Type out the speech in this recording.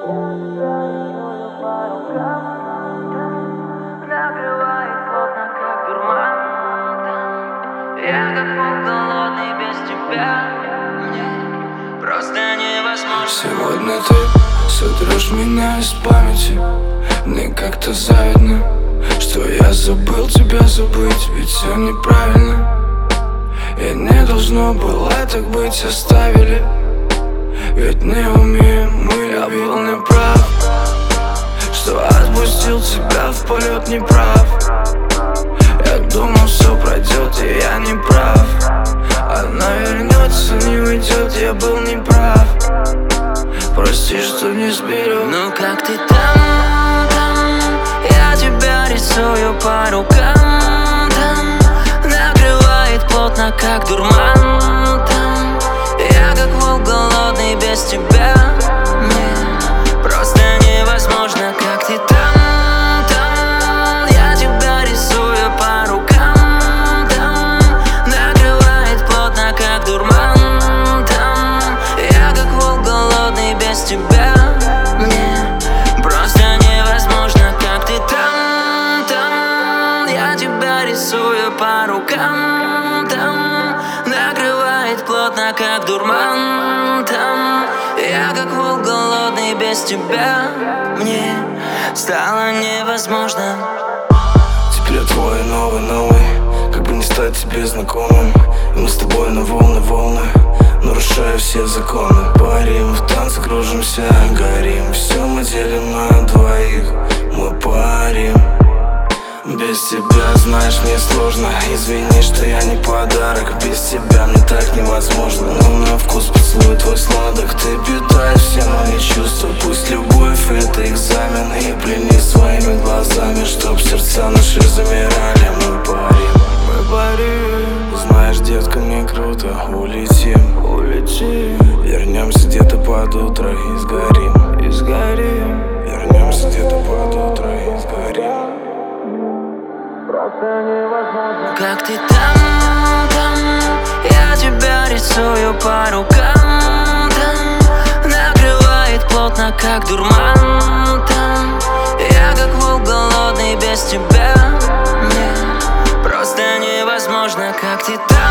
Накрывает плотно, как дурман. Я как волк голодный без тебя. Мне просто невозможно. Сегодня ты сотрешь меня из памяти. Мне как-то завидно, что я забыл тебя забыть. Ведь все неправильно, и не должно было так быть. Оставили, ведь не умеем мы. Я был неправ, что отпустил тебя в полет, неправ. Я думал, все пройдет, и я не прав. Она вернется, не уйдет, я был неправ. Прости, что не сберег. Ну как ты там, я тебя рисую по рукам. Там накрывает плотно, как дурман. Там я как волк голодный без тебя. Мне просто невозможно. Как ты там, я тебя рисую по рукам. Там накрывает плотно, как дурман. Там я как волк голодный без тебя. Мне просто невозможно. Как ты там, я тебя рисую по рукам. Там накрывает плотно, как дурман. Там я как волк голодный без тебя. Мне стало невозможно. Теперь я твой новый, как бы не стать тебе знакомым. И мы с тобой на волны, нарушая все законы. Парим в танце, кружимся, горим. Все мы делим на двоих, мы парим. Без тебя, знаешь, мне сложно. Извини, что я не подарок. Без тебя мне так невозможно. Но на вкус поцелуй твой сладок. Ты питаешь все мои чувства. Пусть любовь это экзамен. И плени своими глазами, чтоб сердца наши замирали. Мы парим. Знаешь, детка, мне круто. Улетим. Вернемся где-то под утро и сгорим. Вернемся где-то под утро и сгорим. Как ты там, я тебя рисую по рукам. Там накрывает плотно, как дурман. Там я как волк голодный без тебя. Мне просто невозможно. Как ты там.